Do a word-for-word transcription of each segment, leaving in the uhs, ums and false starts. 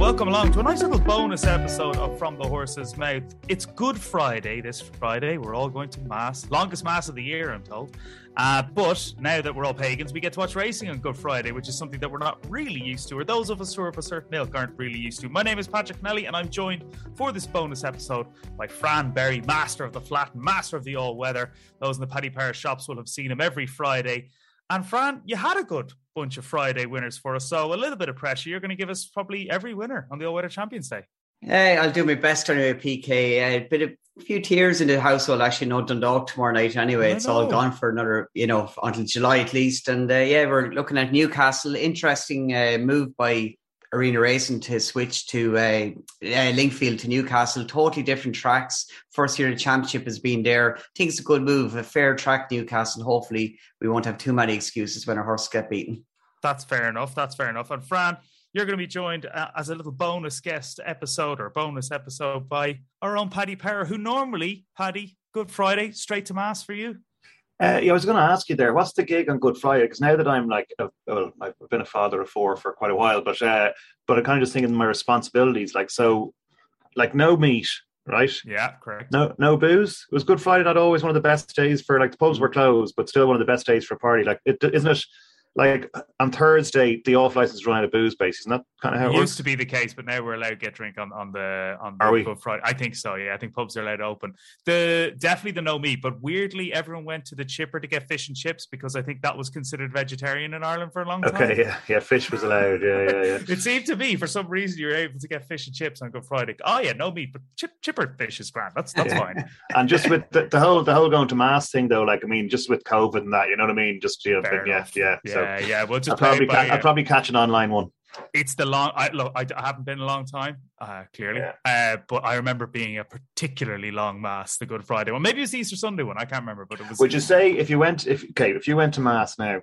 Welcome along to a nice little bonus episode of From the Horse's Mouth. It's Good Friday this Friday. We're all going to Mass. Longest Mass of the year, I'm told. Uh, but now that we're all pagans, we get to watch racing on Good Friday, which is something that we're not really used to, or those of us who are of a certain ilk aren't really used to. My name is Patrick Nelly, and I'm joined for this bonus episode by Fran Berry, master of the flat, master of the all-weather. Those in the Paddy Power shops will have seen him every Friday. And Fran, you had a good bunch of Friday winners for us, so a little bit of pressure. You're going to give us probably every winner on the All Weather Champions Day. Hey, I'll do my best anyway, P K. A bit of a few tears in the household. Actually, no Dundalk tomorrow night anyway. It's all gone for another, you know, until July at least. And uh, yeah, we're looking at Newcastle. Interesting uh, move by Arena Racing to switch to uh, uh, Linkfield to Newcastle. Totally different tracks. First year the championship has been there. I think it's a good move. A fair track, Newcastle. Hopefully we won't have too many excuses when our horse get beaten. That's fair enough. That's fair enough. And Fran, you're going to be joined uh, as a little bonus guest episode or bonus episode by our own Paddy Power, who normally, Paddy, Good Friday, straight to Mass for you. Uh, yeah, I was going to ask you there, what's the gig on Good Friday? Because now that I'm like, a, well, I've been a father of four for quite a while, but uh, but I'm kind of just thinking of my responsibilities. Like, so, like no meat, right? Yeah, correct. No, no booze. Was Good Friday not always one of the best days for, like, the pubs were closed, but still one of the best days for a party? Like, it, isn't it? Like on Thursday, the off license run out of booze base. Isn't that kind of how it, it used works? to be the case, but now we're allowed to get drink on, on the on Are the we? Good Friday. I think so. Yeah, I think pubs are allowed to open. The definitely the no meat, but weirdly, everyone went to the Chipper to get fish and chips because I think that was considered vegetarian in Ireland for a long time. Okay, yeah, yeah, fish was allowed. Yeah, yeah, yeah. It seemed to be for some reason you were able to get fish and chips on Good Friday. Oh yeah, no meat, but chip, Chipper fish is grand. That's that's yeah. fine. And just with the, the whole the whole going to Mass thing though, like I mean, just with COVID and that, you know what I mean? Just you know, Fair yeah, enough. yeah, yeah, so yeah. Well, just I'll probably, by, ca- I'll probably catch an online one. It's the long. I, look, I, I haven't been in a long time, uh, clearly, yeah. uh, but I remember being a particularly long Mass, the Good Friday one. Maybe it was the Easter Sunday one. I can't remember, but it was. Would you say if you went, if okay, if you went to Mass now,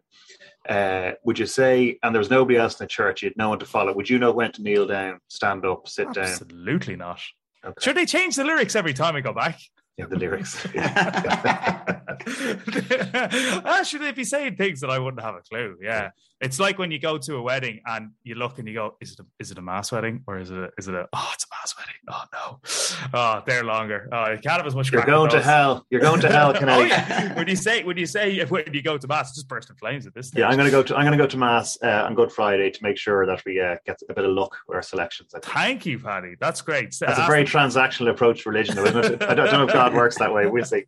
uh, would you say, and there was nobody else in the church, you had no one to follow, would you know when to kneel down, stand up, sit Absolutely down? Absolutely not. Okay. Sure, they change the lyrics every time I go back. Yeah, the lyrics. ah, should they be saying things that I wouldn't have a clue? Yeah, it's like when you go to a wedding and you look and you go, "Is it a, is it a Mass wedding or is it a, is it a oh, it's a Mass wedding? Oh no, oh they're longer. Oh, you can't have as much. You're going to hell. You're going to hell, Kennedy. Oh, yeah. When you say when you say when you go to Mass, just burst in flames at this stage. Yeah, I'm going to go to I'm going to go to Mass uh, on Good Friday to make sure that we uh, get a bit of luck with our selections. I think. Thank you, Paddy. That's great. That's uh, a very transactional approach to religion, though, isn't it? I don't, I don't know if God works that way. We'll see.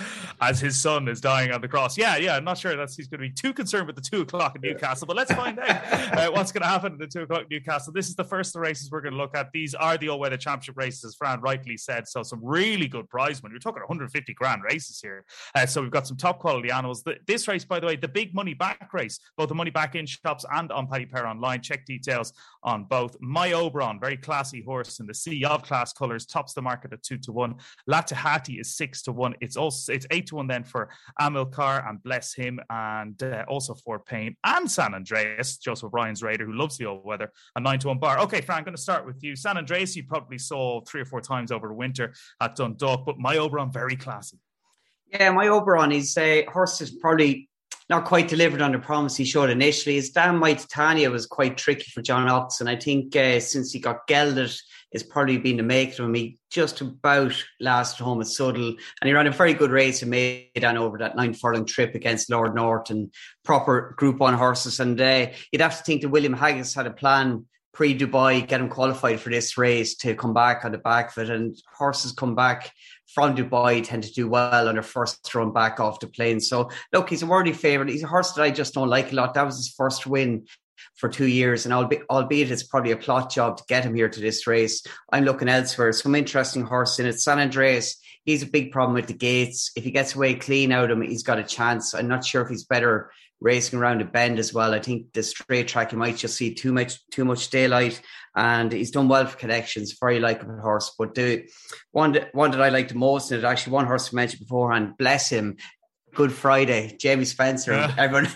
As his son is dying on the cross. Yeah, yeah, I'm not sure that he's going to be too concerned with the two o'clock in Newcastle, but let's find out uh, what's going to happen at the two o'clock in Newcastle. This is the first of the races we're going to look at. These are the all-weather championship races, as Fran rightly said, so some really good prize money. We're talking one hundred fifty grand races here. Uh, so we've got some top quality animals. The, this race, by the way, the big money back race, both the money back in shops and on Paddy Power online. Check details on both. My Oberon, very classy horse in the sea of class colours, tops the market at two to one. La Tahati is six to one. It's also it's eight to one then for Amilcar and Bless Him, and uh, also Fort Payne and San Andreas, Joseph O'Brien's Raider, who loves the old weather, a nine to one bar. Okay, Fran, I'm going to start with you. San Andreas, you probably saw three or four times over the winter at Dundalk, but My Oberon, very classy. Yeah, My Oberon, his uh, horse is probably not quite delivered on the promise he showed initially. His Damn My Titania was quite tricky for John Ox, and I think uh, since he got gelded, it's probably been the make of him. He just about lasted home at Suddle, and he ran a very good race and made on over that nine furlong trip against Lord North and proper Group One horses. And uh, you'd have to think that William Haggis had a plan pre-Dubai, get him qualified for this race to come back on the back of it. And horses come back from Dubai tend to do well on their first run back off the plane. So look, he's a worthy favourite. He's a horse that I just don't like a lot. That was his first win for two years. And albeit, albeit it's probably a plot job to get him here to this race, I'm looking elsewhere. Some interesting horse in it. San Andreas, he's a big problem with the gates. If he gets away clean out of him, he's got a chance. I'm not sure if he's better racing around a bend as well. I think the straight track, you might just see too much too much daylight, and he's done well for connections. Very likeable horse. But the one that, one that I like the most, and actually one horse I mentioned beforehand, Bless Him, Good Friday, Jamie Spencer. Yeah. Everyone,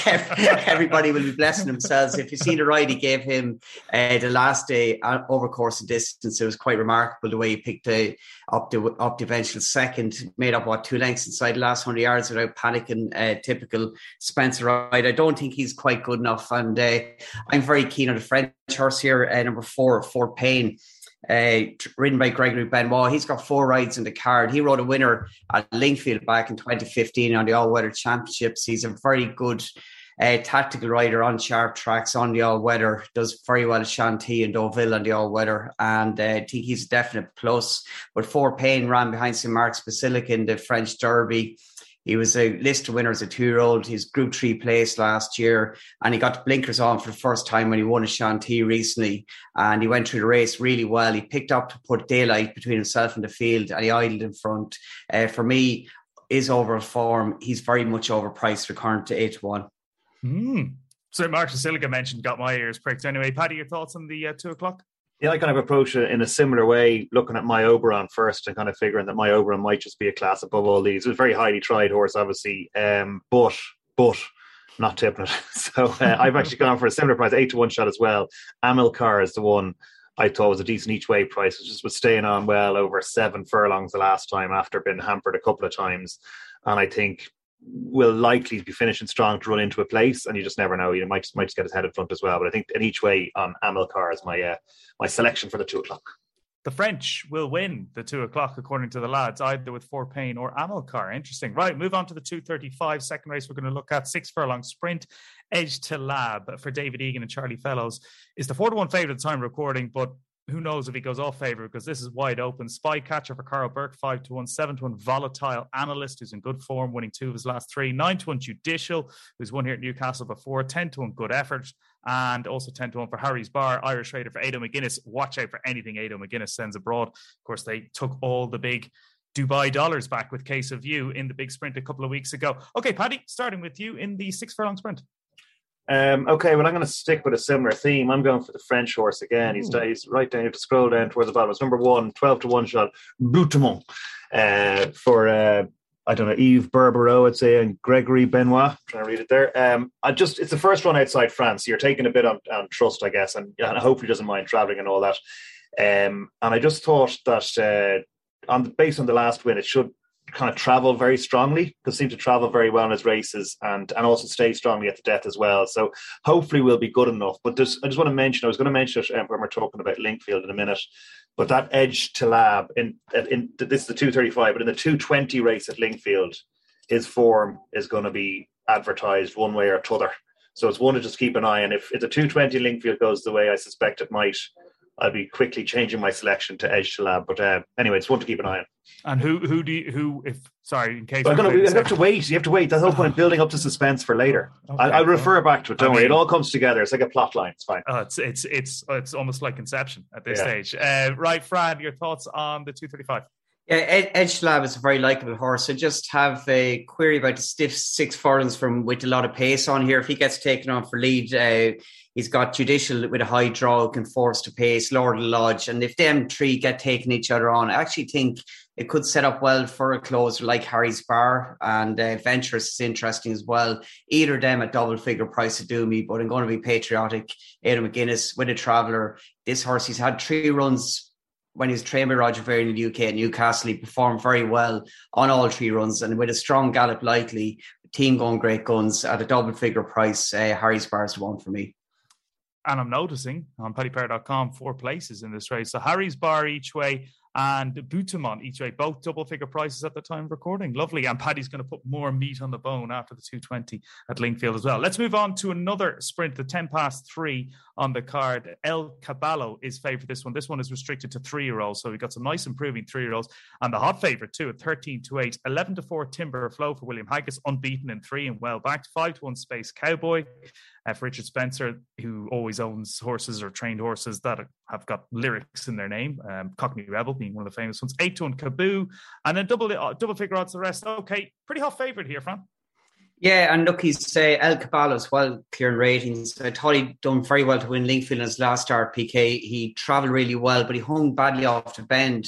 everybody will be blessing themselves. If you see the ride he gave him uh, the last day uh, over course and distance, it was quite remarkable the way he picked uh, up the up the eventual second, made up what two lengths inside the last hundred yards without panicking. Uh, typical Spencer ride. I don't think he's quite good enough, and uh, I'm very keen on the French horse here, uh, number four, Fort Payne. Uh, ridden by Gregory Benoit. He's got four rides in the card. He rode a winner at Lingfield back in twenty fifteen on the all-weather championships. He's a very good uh, tactical rider on sharp tracks on the all-weather. Does very well at Chantilly and Deauville on the all-weather, and uh, I think he's a definite plus. But Fort Payne ran behind Saint Mark's Basilica in the French Derby. He was a list winner as a two-year-old. He's Group three place last year, and he got the blinkers on for the first time when he won a Chantilly recently, and he went through the race really well. He picked up to put daylight between himself and the field, and he idled in front. Uh, for me, is over form. He's very much overpriced for current to eight to one. Mm. So Mark Basilica mentioned, got my ears pricked. Anyway, Paddy, your thoughts on the uh, two o'clock? Yeah, I kind of approach it in a similar way, looking at My Oberon first and kind of figuring that My Oberon might just be a class above all these. It was a very highly tried horse, obviously, um, but but not tipping it. So uh, I've actually gone for a similar price, eight to one shot as well. Amilcar is the one I thought was a decent each way price. It just was staying on well over seven furlongs the last time after being hampered a couple of times, and I think will likely be finishing strong to run into a place, and you just never know. You might just might just get his head in front as well. But I think an each way on Amilcar is my uh, my selection for the two o'clock. The French will win the two o'clock according to the lads, either with Fort Payne or Amilcar. Interesting. Right, move on to the two thirty-five second race. We're going to look at six furlong sprint. Edge to Lab for David Egan and Charlie Fellows is the four to one favourite at the time of recording, but who knows if he goes off favourite, because this is wide open. Spy Catcher for Carl Burke, five to one. seven to one, Volatile Analyst, who's in good form, winning two of his last three. nine to one, Judicial, who's won here at Newcastle before. ten to one, Good Effort. And also ten to one for Harry's Bar, Irish Raider for Ado McGuinness. Watch out for anything Ado McGuinness sends abroad. Of course, they took all the big Dubai dollars back with Case of You in the big sprint a couple of weeks ago. Okay, Paddy, starting with you in the six furlong sprint. Um, okay, well, I'm going to stick with a similar theme. I'm going for the French horse again. He's, he's right down. You have to scroll down towards the bottom. It's number one, twelve to one shot, Boutemont, uh, for, uh, I don't know, Yves Berbereau, I'd say, and Gregory Benoit. I'm trying to read it there. Um, I just It's the first run outside France. You're taking a bit on, on trust, I guess, and, and hopefully doesn't mind travelling and all that. Um, and I just thought that uh, on the, based on the last win, it should kind of travel very strongly, because seem to travel very well in his races, and and also stay strongly at the death as well. So hopefully we'll be good enough. But there's, I just want to mention, I was going to mention it when we're talking about Lingfield in a minute, but that Edge to Lab, in, in this is the two thirty-five, but in the two twenty race at Lingfield, his form is going to be advertised one way or t'other. So it's one to just keep an eye on. If, if the two twenty Lingfield goes the way I suspect it might, I'll be quickly changing my selection to Edge to Lab. But uh, anyway, it's one to keep an eye on. And who who do you, who, if, sorry, in case... Well, gonna, you have to wait. You have to wait. That's the whole point, building up to suspense for later. Okay, I'll, I'll refer well, back to it. Don't I worry. Mean, it all comes together. It's like a plot line. It's fine. Uh, it's, it's, it's, it's almost like Inception at this yeah. stage. Uh, right, Fran, your thoughts on the two thirty-five? Yeah, Ed, Edge Lab is a very likeable horse. I just have a query about the stiff six furlongs from with a lot of pace on here. If he gets taken on for lead, uh, he's got Judicial with a high draw, can force to pace, Lord of the Lodge. And if them three get taking each other on, I actually think it could set up well for a closer like Harry's Bar, and uh, Venturous is interesting as well. Either of them at double figure price to do me, but I'm going to be patriotic. Ado McGuinness with a Traveller. This horse, he's had three runs when he was trained by Roger Varian in the U K at Newcastle. He performed very well on all three runs, and with a strong gallop likely, team going great guns at a double figure price, uh, Harry's Bar is the one for me. And I'm noticing on paddy power dot com four places in this race. So Harry's Bar each way and Boutemont each way, both double figure prices at the time of recording. Lovely. And Paddy's going to put more meat on the bone after the two twenty at Lingfield as well. Let's move on to another sprint, the ten past three on the card. El Caballo is favourite this one. This one is restricted to three-year-olds, so we've got some nice improving three-year-olds. And the hot favourite too at thirteen to eight. eleven to four Timber Flow for William Haggis, unbeaten in three and well backed. five to one Space Cowboy uh, for Richard Spencer, who always owns horses or trained horses that have got lyrics in their name. Um, Cockney Rebel being one of the famous ones. eight to one Kaboo, and then double uh, double figure odds the rest. Okay, pretty hot favourite here, Fran. Yeah, and look, he's uh, El Caballo as well, clearing ratings. I thought he'd done very well to win Lingfield in his last start, P K. He travelled really well, but he hung badly off the bend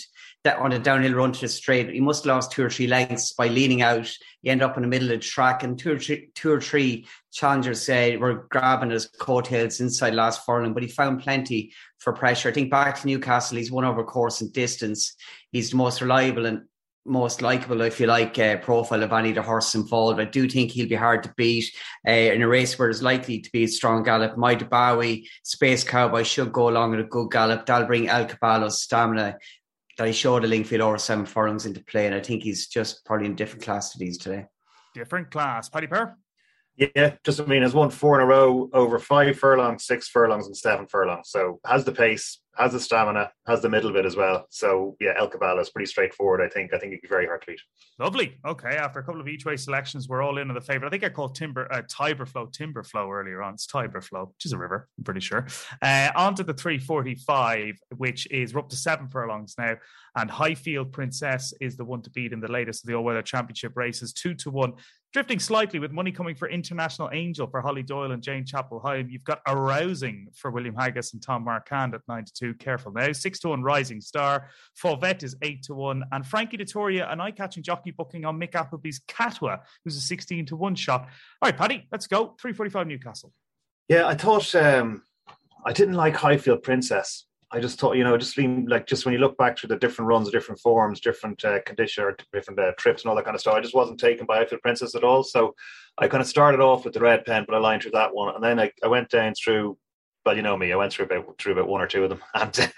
that on a downhill run to the straight. He must have lost two or three lengths by leaning out. He ended up in the middle of the track, and two or three, two or three challengers say were grabbing his coattails inside last furlong, but he found plenty for pressure. I think back to Newcastle, he's won over course and distance. He's the most reliable and most likeable, if you like, uh, profile of any of the horses involved. I do think he'll be hard to beat uh, in a race where there's likely to be a strong gallop. Maida Bowie, Space Cowboy should go along with a good gallop. That'll bring El Caballo's stamina that he showed a Lingfield over seven furlongs into play, and I think he's just probably in a different class to these today. Different class. Paddy Power? Yeah, just I mean, has won four in a row over five furlongs, six furlongs, and seven furlongs. So has the pace, has the stamina, has the middle bit as well. So yeah, El Caballo is pretty straightforward. I think. I think it'd be very hard to beat. Lovely. Okay, after a couple of each way selections, we're all in on the favourite. I think I called Timber uh, Tiberflow Timberflow earlier on. It's Tiberflow, which is a river, I'm pretty sure. Uh, on to the three forty-five, which is we're up to seven furlongs now. And Highfield Princess is the one to beat in the latest of the all-weather championship races, two to one. Drifting slightly with money coming for International Angel for Holly Doyle and Jane Chapel-Hyam. You've got Arousing for William Haggis and Tom Marquand at nine to two. Careful now. six to one Rising Star. Fauvette is eight to one. And Frankie Dettoria, an eye-catching jockey booking on Mick Appleby's Catwa, who's a sixteen to one shot. All right, Paddy, let's go. three forty-five Newcastle. Yeah, I thought um, I didn't like Highfield Princess. I just thought, you know, just seemed like just when you look back through the different runs, different forms, different uh, condition or different uh, trips and all that kind of stuff, I just wasn't taken by Highfield Princess at all. So I kind of started off with the red pen, but I lined through that one. And then I, I went down through, well, you know me, I went through about through about one or two of them. And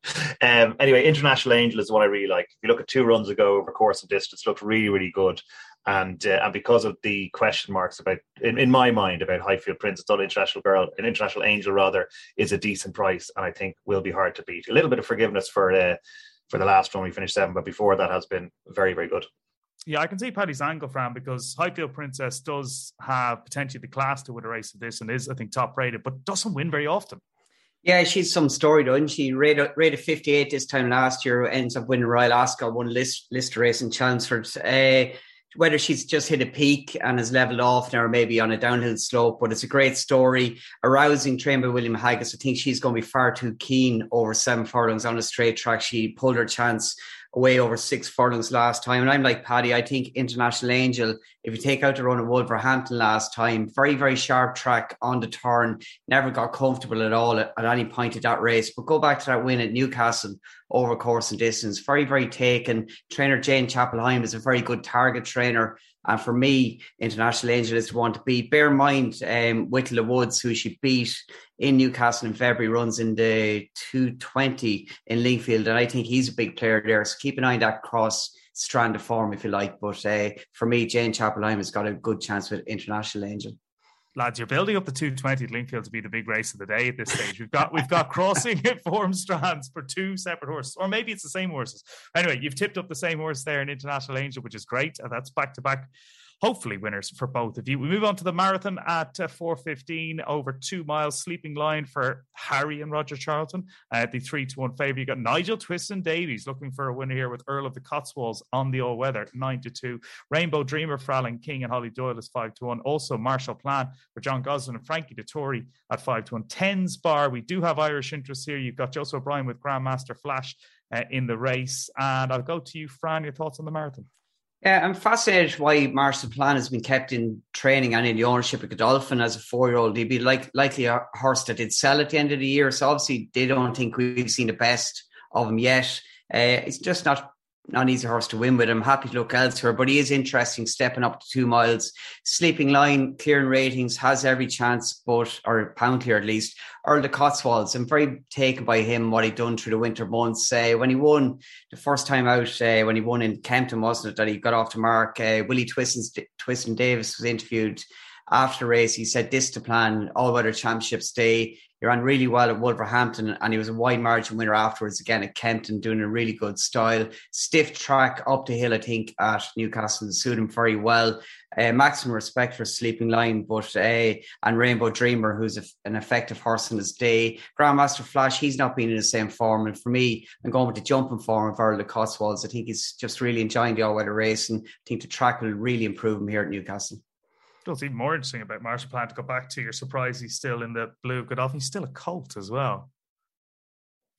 um, anyway, International Angel is what I really like. If you look at two runs ago over course and distance, looked really, really good. And uh, and because of the question marks about, in, in my mind, about Highfield Princess, not International Girl, an International Angel rather, is a decent price, and I think will be hard to beat. A little bit of forgiveness for uh, for the last one, we finished seven, but before that has been very, very good. Yeah, I can see Paddy's angle, Fran, because Highfield Princess does have potentially the class to win a race of this and is, I think, top rated, but doesn't win very often. Yeah, she's some story, though. She rated, rated fifty-eight this time last year, ends up winning Royal Ascot, won list, list race in Chelmsford. Uh, whether she's just hit a peak and has leveled off now or maybe on a downhill slope, but it's a great story. Arousing, trained by William Haggis. I think she's going to be far too keen over seven furlongs on a straight track. She pulled her chance away over six furlongs last time. And I'm like Paddy, I think International Angel, if you take out the run of Wolverhampton last time, very, very sharp track on the turn, never got comfortable at all at, at any point of that race. But go back to that win at Newcastle over course and distance, very, very taken. Trainer Jane Chapel-Hyam is a very good target trainer. And for me, International Angel is the one to beat. Bear in mind, um, Whittle Woods, who she beat in Newcastle in February, runs in the two twenty in Lingfield. And I think he's a big player there. So keep an eye on that cross strand of form, if you like. But uh, for me, Jane Chapel-Hyam has got a good chance with International Angel. Lads, you're building up the two twenty at Lingfield to be the big race of the day at this stage. We've got we've got crossing form strands for two separate horses, or maybe it's the same horses. Anyway, you've tipped up the same horse there in International Angel, which is great. And that's back to back, hopefully winners for both of you. We move on to the marathon at uh, four fifteen over two miles. Sleeping line for Harry and Roger Charlton at uh, the three to one favourite. You got Nigel Twiston Davies looking for a winner here with Earl of the Cotswolds on the all weather nine to two. Rainbow Dreamer for Alan King and Holly Doyle is five to one. Also Marshall Plan for John Gosling and Frankie Dettori at five to one. Tens bar. We do have Irish interest here. You've got Joseph O'Brien with Grandmaster Flash uh, in the race. And I'll go to you, Fran. Your thoughts on the marathon? Yeah, I'm fascinated why Marshall Plan has been kept in training and in the ownership of Godolphin as a four-year-old. He'd be like likely a horse that did sell at the end of the year. So obviously they don't think we've seen the best of him yet. Uh, it's just not, not an easy horse to win with. I'm happy to look elsewhere, but he is interesting, stepping up to two miles. Sleeping Line, clearing ratings, has every chance, but or pound clear at least. Earl the Cotswolds, I'm very taken by him, what he'd done through the winter months. Uh, when he won the first time out, uh, when he won in Kempton, wasn't it, that he got off the mark? Uh, Willie Twiston, Twiston Davis was interviewed after the race. He said this to plan all-weather championships day. He ran really well at Wolverhampton and he was a wide margin winner afterwards again at Kempton, doing a really good style. Stiff track up the hill, I think, at Newcastle suit him very well. Uh, maximum respect for Sleeping Line, but uh, and Rainbow Dreamer, who's a, an effective horse in his day. Grandmaster Flash, he's not been in the same form. And for me, I'm going with the jumping form of Earl the Cotswolds. I think he's just really enjoying the all-weather race and I think the track will really improve him here at Newcastle. What's even more interesting about Marshall Plan, to go back to, you're surprised he's still in the blue Godolphin. He's still a colt as well.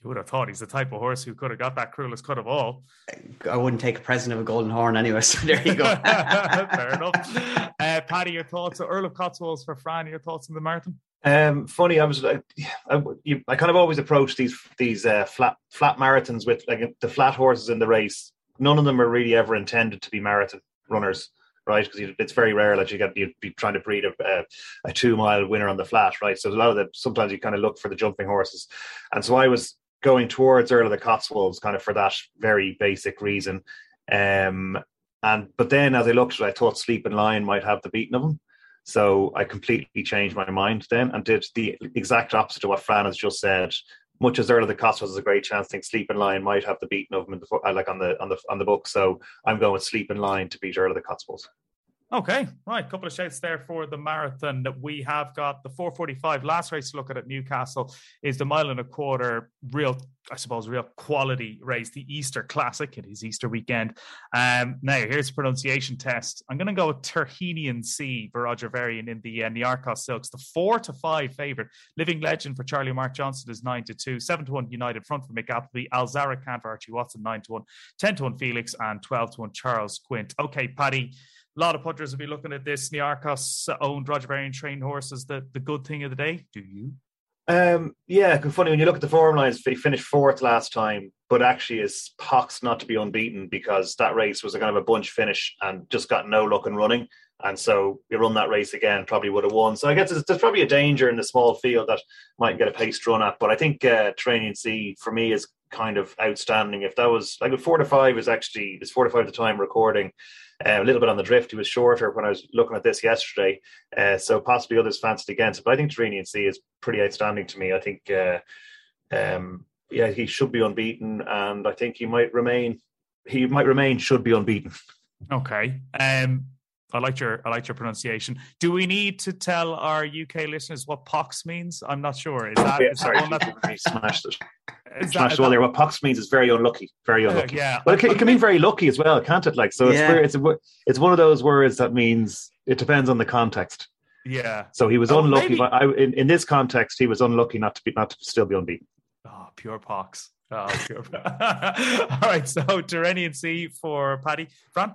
You would have thought he's the type of horse who could have got that cruelest cut of all. I wouldn't take a present of a golden horn anyway, so there you go. Fair enough. Uh, Paddy, your thoughts? So Earl of Cotswolds for Fran, your thoughts on the marathon? Um, funny, I was I, I, you, I kind of always approach these these uh, flat flat marathons with like the flat horses in the race. None of them are really ever intended to be marathon runners, right? Because it's very rare that you get you'd be trying to breed a, a, a two mile winner on the flat, right? So a lot of the sometimes you kind of look for the jumping horses, and so I was going towards Earl of the Cotswolds kind of for that very basic reason. Um, and but then as I looked at it, I thought Sleeping Lion might have the beating of him. So I completely changed my mind then and did the exact opposite of what Fran has just said. Much as Earl of the Cotswolds has a great chance, I think Sleeping Lion might have the beating of him in the, like on the on the on the book. So I'm going with Sleeping Lion to beat Earl of the Cotswolds. Okay, right. Couple of shouts there for the marathon. We have got the four forty-five. Last race to look at at Newcastle is the mile and a quarter. Real, I suppose, real quality race. The Easter Classic. It is Easter weekend. Um, now, here's a pronunciation test. I'm going to go with Terhenian Sea for Roger Varian in the uh, Niarchos Silks. The four to five favourite. Living Legend for Charlie Mark Johnson is nine to two. Seven to one United Front for Mick Appleby. Alzara Khan for Archie Watson nine to one. Ten to one Felix and twelve to one Charles Quint. Okay, Paddy. A lot of punters will be looking at this. Niarchos owned Roger Varian trained horses. The the good thing of the day. Do you? Um, yeah, funny when you look at the form lines. He finished fourth last time, but actually is poxed not to be unbeaten because that race was a kind of a bunch finish and just got no luck in running. And so you run that race again, probably would have won. So I guess there's, there's probably a danger in the small field that might get a paced run at. But I think uh, Terhenian Sea for me is kind of outstanding. If that was like four to five is actually it's four to five at the time recording. Uh, a little bit on the drift. He was shorter when I was looking at this yesterday. Uh, so possibly others fancied against it. But I think Terhenian Sea is pretty outstanding to me. I think, uh, um, yeah, he should be unbeaten. And I think he might remain, he might remain, should be unbeaten. Okay. Um, I liked your, I liked your pronunciation. Do we need to tell our U K listeners what pox means? I'm not sure. Is that, yeah, is sorry, that one that... smashed it. Is smashed that, well there. What pox means is very unlucky, very unlucky. Uh, yeah, but it can, it can mean very lucky as well, can't it? Like so, it's yeah. it's a, it's one of those words that means it depends on the context. Yeah. So he was oh, unlucky, maybe... but I, in in this context, he was unlucky not to be not to still be unbeaten. Oh, pure pox. Oh, pure. All right. So Terhenian Sea for Paddy. Fran?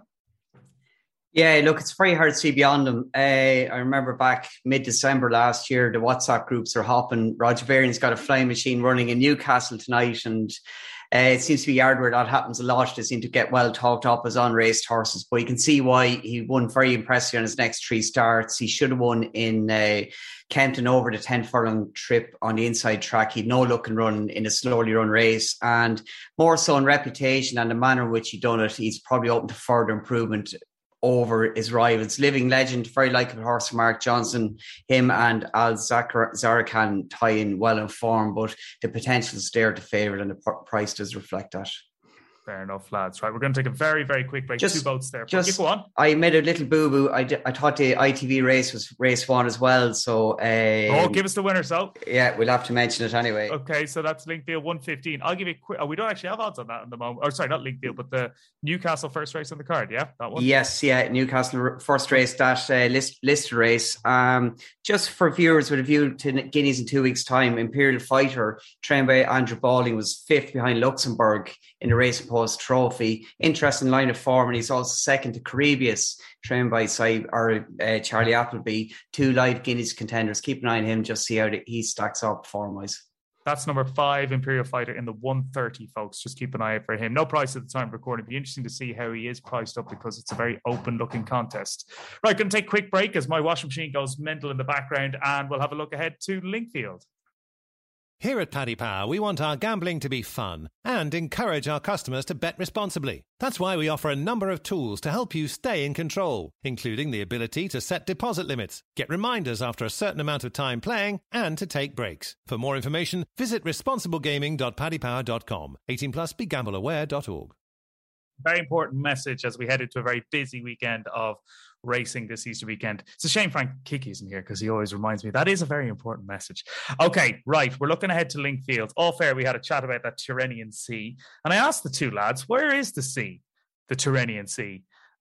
Yeah, look, it's very hard to see beyond them. Uh, I remember back mid-December last year, the WhatsApp groups are hopping. Roger Varian's got a flying machine running in Newcastle tonight, and uh, it seems to be a yard where that happens a lot. They seem to get well talked up as unraced horses, but you can see why he won very impressively on his next three starts. He should have won in uh, Kempton over the ten furlong trip on the inside track. He'd no look and run in a slowly run race, and more so in reputation and the manner in which he done it, he's probably open to further improvement over his rivals. Living Legend, very likeable horse for Mark Johnson. Him and Al Zarakan tie in well in form, but the potential is there to favour, and the p- price does reflect that. Fair enough, lads. Right, we're going to take a very, very quick break. Just, Two boats there. Just, go on. I made a little boo-boo. I, d- I thought the I T V race was race one as well. So, um, oh, give us the winner, so. Yeah, we'll have to mention it anyway. Okay, so that's Linkfield one fifteen. I'll give you a quick. Oh, we don't actually have odds on that at the moment. Or sorry, not Linkfield, but the Newcastle first race on the card. Yeah, that one. Yes, yeah, Newcastle first race, that uh, list listed race. Um, just for viewers with a view to Guineas in two weeks' time, Imperial Fighter, trained by Andrew Balding, was fifth behind Luxembourg in the Racing Post Trophy. Interesting line of form, and he's also second to Caribius, trained by Saib, or uh, Charlie Appleby. Two live Guineas contenders. Keep an eye on him, just see how he stacks up form-wise. That's number five, Imperial Fighter, in the one thirty, folks. Just keep an eye out for him. No price at the time of recording. It'll be interesting to see how he is priced up because it's a very open-looking contest. Right, going to take a quick break as my washing machine goes mental in the background, and we'll have a look ahead to Linkfield. Here at Paddy Power, we want our gambling to be fun and encourage our customers to bet responsibly. That's why we offer a number of tools to help you stay in control, including the ability to set deposit limits, get reminders after a certain amount of time playing, and to take breaks. For more information, visit responsible gaming dot paddy power dot com. eighteen plus, be gamble aware dot org. Very important message as we head into a very busy weekend of racing this Easter weekend. It's a shame Frank Kiki isn't here because he always reminds me that is a very important message. Okay, right. We're looking ahead to Linkfield. All fair, we had a chat about that Terhenian Sea. And I asked the two lads, where is the sea? The Terhenian Sea.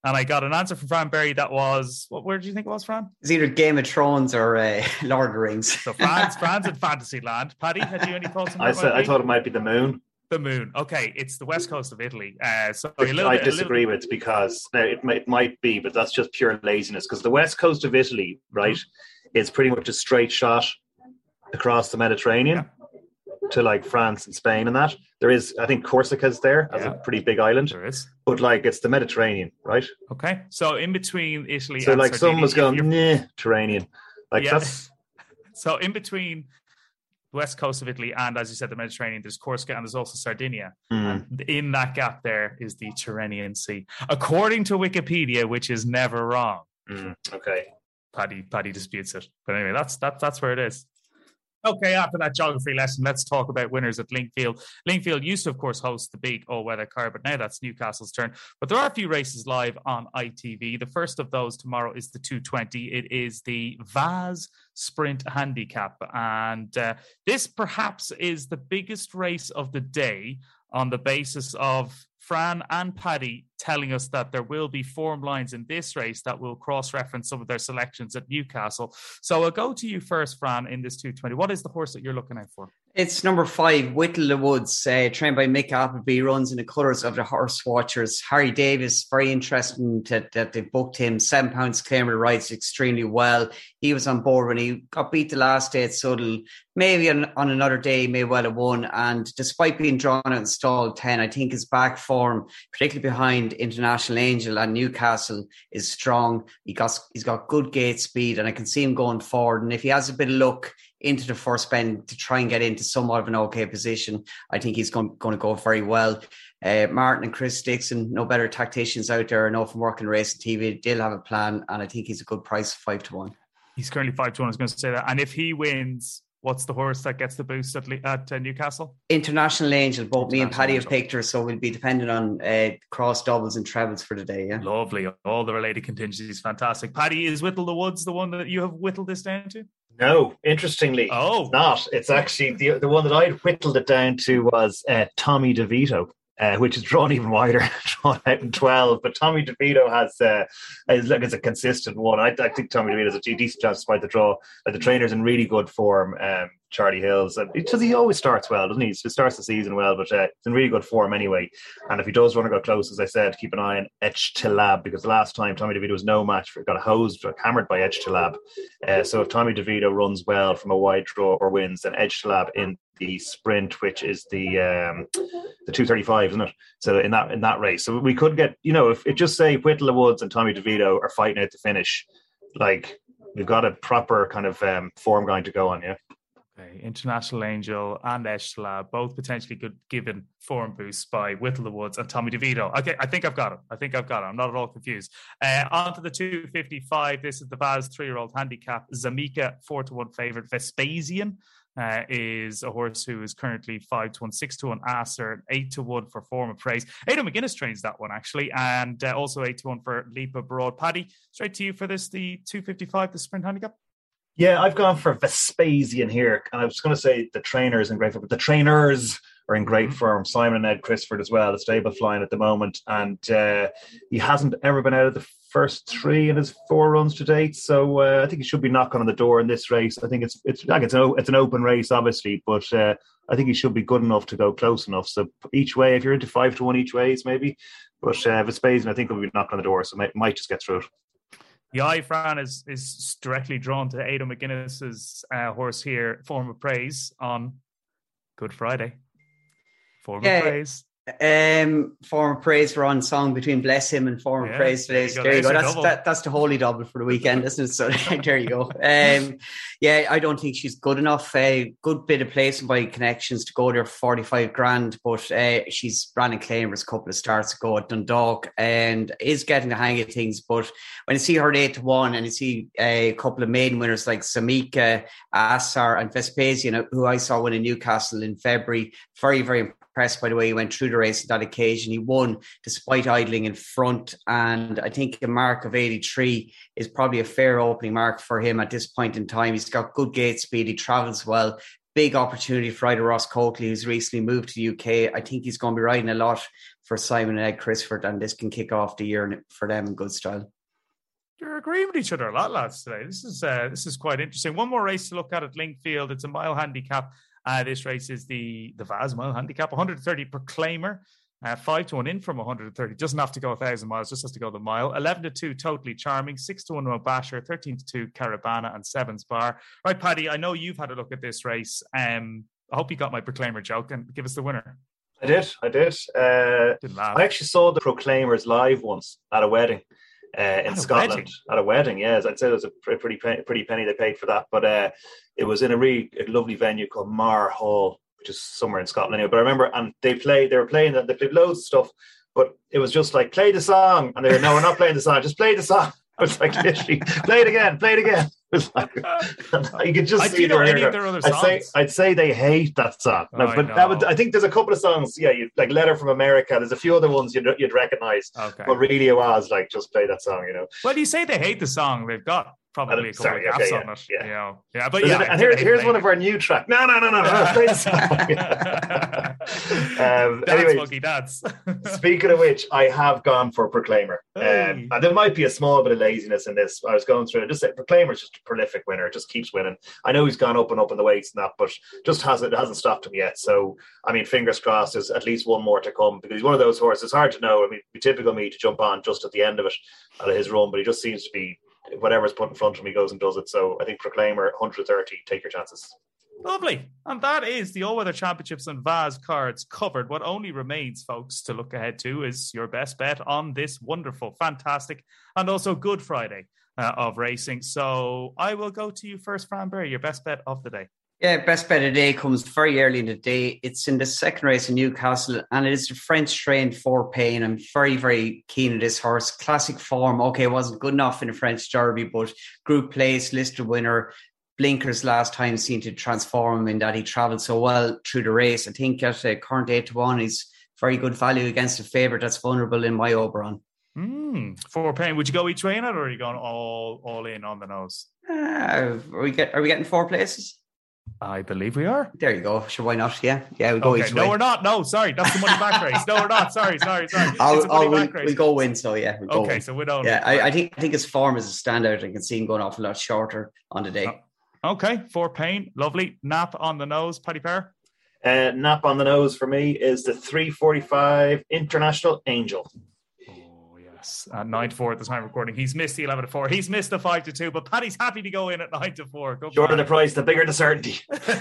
And I got an answer from Fran Berry that was, what word do you think it was, Fran? It's either Game of Thrones or uh, Lord of the Rings. So Fran's, Fran's in Fantasyland. Paddy, had you any thoughts on that? I said I thought it might be the moon. The moon. Okay, it's the west coast of Italy. Uh, so Which a little I bit, disagree little... with because now it might, it might be, but that's just pure laziness. Because the west coast of Italy, right, mm-hmm. is pretty much a straight shot across the Mediterranean. Yeah. To like France and Spain and that. There is, I think Corsica's there as yeah. a pretty big island. There is. But like it's the Mediterranean, right? Okay. So in between Italy so and like Sardinia, someone was going, nah, Mediterranean. Like yeah. that's... So in between the west coast of Italy and, as you said, the Mediterranean, there's Corsica and there's also Sardinia. Mm. And in that gap there is the Tyrrhenian Sea. According to Wikipedia, which is never wrong. Mm. Okay. Paddy, Paddy disputes it. But anyway, that's, that, that's where it is. Okay, after that geography lesson, let's talk about winners at Linkfield. Linkfield used to, of course, host the big all-weather car, but now that's Newcastle's turn. But there are a few races live on I T V. The first of those tomorrow is the two twenty. It is the Vaz Sprint Handicap. And uh, this perhaps is the biggest race of the day on the basis of Fran and Paddy telling us that there will be form lines in this race that will cross-reference some of their selections at Newcastle. So I'll go to you first, Fran, in this two twenty. What is the horse that you're looking out for? It's number five, Whittle the Woods, uh, trained by Mick Appleby, runs in the colours of the Horse Watchers. Harry Davis, very interesting that, that they booked him. Seven pounds claim rides extremely well. He was on board when he got beat the last day at Suddle. Maybe on, on another day, he may well have won. And despite being drawn out in stall ten, I think his back form, particularly behind International Angel and Newcastle, is strong. He got, he's got good gate speed, and I can see him going forward. And if he has a bit of luck into the first bend to try and get into somewhat of an okay position, I think he's going, going to go very well. Uh, Martin and Chris Dixon, no better tacticians out there, enough from working racing T V. They'll have a plan, and I think he's a good price, five to one. He's currently five to one. I was going to say that. And if he wins, what's the horse that gets the boost at, at uh, Newcastle? International Angel. Both me and Paddy have picked her, so we'll be dependent on uh, cross doubles and trebles for the day. Yeah, lovely. All the related contingencies, fantastic. Paddy, is Whittle the Woods the one that you have whittled this down to? No, interestingly, oh. it's not. It's actually the the one that I'd whittled it down to was uh, Tommy DeVito. Uh, which is drawn even wider, drawn out in twelve. But Tommy DeVito has, uh, is, look, it's a consistent one. I, I think Tommy DeVito has a decent chance despite the draw. Uh, the trainer's in really good form, um, Charlie Hills. And because he always starts well, doesn't he? He starts the season well, but uh, he's in really good form anyway. And if he does want to go close, as I said, keep an eye on Edge to Lab, because the last time Tommy DeVito was no match for, got hosed, got hammered by Edge to Lab. Uh, so if Tommy DeVito runs well from a wide draw or wins, then Edge to Lab in the sprint, which is the um, the two thirty-five, isn't it? So in that in that race, so we could get, you know, if it just say Whittle Woods and Tommy DeVito are fighting out the finish, like we've got a proper kind of um, form going to go on, yeah. Okay, International Angel and Eshlab both potentially good given form boosts by Whittle the Woods and Tommy DeVito. Okay, I think I've got it. I think I've got it. I'm not at all confused. Uh, on to the two fifty-five. This is the Vaz three-year-old handicap. Zamika, four to one favourite. Vespasian uh, is a horse who is currently five to one, six to one Acer, eight to one for Form of Praise. Aidan McGuinness trains that one actually, and uh, also eight to one for Lipa Broad. Paddy, straight to you for this, the two fifty-five, the sprint handicap. Yeah, I've gone for Vespasian here. And I was going to say the trainers in great form, but the trainers are in great form. Simon and Ed Chrisford as well, the stable flying at the moment. And uh, he hasn't ever been out of the first three in his four runs to date. So uh, I think he should be knocking on the door in this race. I think it's it's like it's an, it's an open race, obviously, but uh, I think he should be good enough to go close enough. So each way, if you're into five to one each ways, maybe. But uh, Vespasian, I think, will be knocking on the door. So might, might just get through it. The eye, Fran, is, is directly drawn to Aidan McGuinness's uh, horse here, Form of Praise, on Good Friday. Form yeah, of Praise. Um, Form of Praise, we're on song between Bless Him and Form yeah, of Praise today. So there you go. That's, that, that's the holy double for the weekend, isn't it? So there you go. Um, yeah, I don't think she's good enough. A uh, good bit of placing by Connections to go there for forty-five grand, but uh, she's Brandon Claimer's a couple of starts ago at Dundalk and is getting the hang of things. But when you see her at eight to one and you see a couple of maiden winners like Samika, Assar and Vespasian, who I saw win in Newcastle in February, very, very impressed by the way he went through the race on that occasion. He won despite idling in front, and I think a mark of eighty-three is probably a fair opening mark for him at this point in time. He's got good gate speed, he travels well. Big opportunity for Ida Ross Coakley, who's recently moved to the U K. I think he's going to be riding a lot for Simon and Ed Crisford, and this can kick off the year for them in good style. You're agreeing with each other a lot, lads, today. This is uh, this is quite interesting. One more race to look at at Linkfield. It's a mile handicap. Uh, this race is the, the Vaz mile handicap, one hundred thirty Proclaimer. Uh, five to one in from one hundred thirty. Doesn't have to go a thousand miles, just has to go the mile. eleven to two, Totally Charming. six to one, Mobasher. thirteen to two, Caravana. And seven's Bar. Right, Paddy, I know you've had a look at this race. Um, I hope you got my Proclaimer joke and give us the winner. I did, I did. Uh, Didn't laugh. I actually saw the Proclaimers live once at a wedding uh, in At a Scotland. wedding? At a wedding, yes. I'd say it was a pretty, pretty penny they paid for that. But uh, it was in a really lovely venue called Mar Hall, which is somewhere in Scotland anyway. But I remember, and they played, they were playing, they played loads of stuff, but it was just like, play the song. And they were, no, we're not playing the song, just play the song. I was like, literally, play it again, play it again. It was like, you could just I see do know their any hair. of their other I'd say, songs. I'd say they hate that song. Oh, No, I but that would, know. I think there's a couple of songs, yeah, you like Letter from America. There's a few other ones you'd, you'd recognize. Okay. But really it was like, just play that song, you know. Well, you say they hate the song. They've got probably a couple Sorry, of gaps okay, on yeah, it. yeah. You know. Yeah, but There's yeah. an- and here, here's one of our new tracks. No, no, no, no, no. Play the song. um, Dance, anyway, monkey, dance. speaking of which, I have gone for Proclaimer. Hey. Um, and there might be a small bit of laziness in this. I was going through it. Just say Proclaimer's just a prolific winner. Just keeps winning. I know he's gone up and up in the weights and that, but just hasn't it hasn't stopped him yet. So, I mean, fingers crossed, there's at least one more to come because he's one of those horses. It's hard to know. I mean, it'd be typical me to jump on just at the end of it, out of his run, but he just seems to be whatever's put in front of him, he goes and does it. So I think Proclaimer, one hundred thirty, take your chances. Lovely. And that is the All Weather Championships and Vaz cards covered. What only remains, folks, to look ahead to is your best bet on this wonderful, fantastic, and also Good Friday uh, of racing. So I will go to you first, Fran Berry, your best bet of the day. Yeah, best bet of the day comes very early in the day. It's in the second race in Newcastle, and it is the French trained Four Pain. I'm very, very keen on this horse. Classic form. Okay, it wasn't good enough in the French Derby, but group place, listed winner. Blinkers last time seemed to transform him in that he travelled so well through the race. I think at uh, current eight to one, he's very good value against a favourite that's vulnerable in my Oberon. Mm, Four Pain. Would you go each way in it, or are you going all all in on the nose? Uh, are we get? Are we getting four places? I believe we are. There you go. Sure, why not? Yeah, yeah, we'll go Okay. each No, way. we're not. No, sorry. That's the money back race. No, we're not. Sorry, sorry, sorry. I'll, It's a money I'll, we'll, back race. we'll go win. So yeah, we'll go Okay, win. so we don't. Yeah, I, I think I think his form is a standout. I can see him going off a lot shorter on the day. Okay, Four Pain. Lovely. Nap on the nose. Paddy Power. Uh, nap on the nose for me is the three forty-five International Angel. Oh, yes. At nine to four at the time of recording. He's missed the eleven to four. He's missed the five to two, but Paddy's happy to go in at nine to four. Good Shorter man. the price, the bigger the certainty.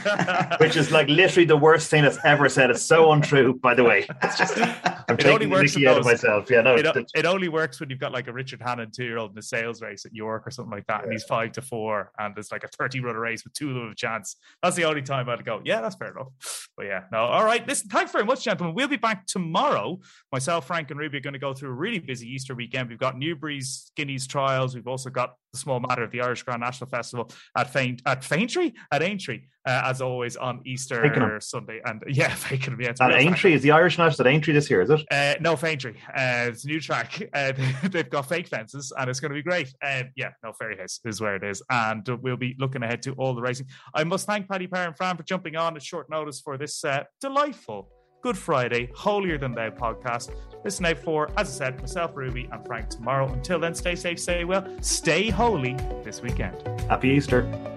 Which is like literally the worst thing that's ever said. It's so untrue, by the way. It's just, I'm It only taking the works mickey in out of those- myself. Yeah, no. It, it's- it only works when you've got like a Richard Hannon two-year-old in a sales race at York or something like that, and he's five to four, and there's like a thirty-runner race with two of them a chance. That's the only time I'd go, yeah, that's fair enough. But yeah, no. All right, listen, thanks very much, gentlemen. We'll be back tomorrow. Myself, Frank, and Ruby are going to go through a really busy Easter weekend. We've got Newbury's Guineas Trials. We've also got the small matter of the Irish Grand National Festival at Faint at Faintree at Aintree, uh, as always on Easter Fakenham. Sunday. And yeah, Fakenham. Yeah, it's At real Aintree, is the Irish National at Aintree this year, is it? Uh, no, Faintree. Uh, it's a new track. Uh, they've got fake fences, and it's going to be great. Uh, yeah, no, Fairyhouse is where it is. And uh, we'll be looking ahead to all the racing. I must thank Paddy Power and Fran for jumping on at short notice for this uh, delightful Good Friday, Holier Than Thou podcast. Listen out for, as I said, myself, Ruby, and Frank tomorrow. Until then, stay safe, stay well, stay holy this weekend. Happy Easter.